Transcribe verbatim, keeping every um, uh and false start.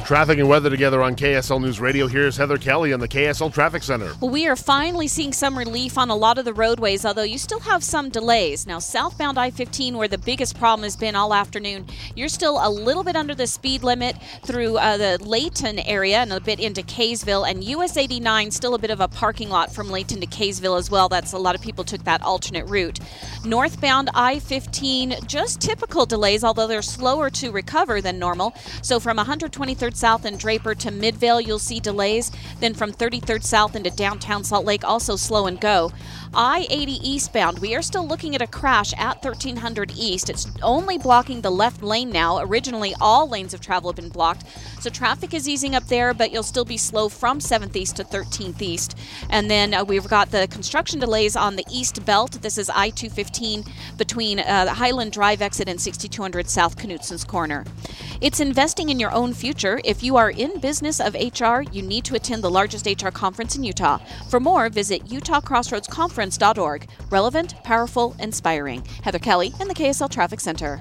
Traffic and weather together on K S L News Radio. Here's Heather Kelly on the K S L Traffic Center. Well, we are finally seeing some relief on a lot of the roadways, although you still have some delays. Now, southbound I fifteen, where the biggest problem has been all afternoon, you're still a little bit under the speed limit through uh, the Layton area and a bit into Kaysville, and U S eighty-nine still a bit of a parking lot from Layton to Kaysville as well. That's a lot of people took that alternate route. Northbound I fifteen, just typical delays, although they're slower to recover than normal. So from one hundred twenty-third South and Draper to Midvale, you'll see delays. Then from thirty-third South into downtown Salt Lake, also slow and go. I eighty eastbound, we are still looking at a crash at thirteen hundred East. It's only blocking the left lane now. Originally, all lanes of travel have been blocked. So traffic is easing up there, but you'll still be slow from seventh East to thirteenth East. And then uh, we've got the construction delays on the East Belt. This is I two fifteen between uh, the Highland Drive exit and sixty-two hundred South Knutson's Corner. It's investing in your own future. If you are in business of H R, you need to attend the largest H R conference in Utah. For more, visit utah crossroads conference dot org. Relevant, powerful, inspiring. Heather Kelly in the K S L Traffic Center.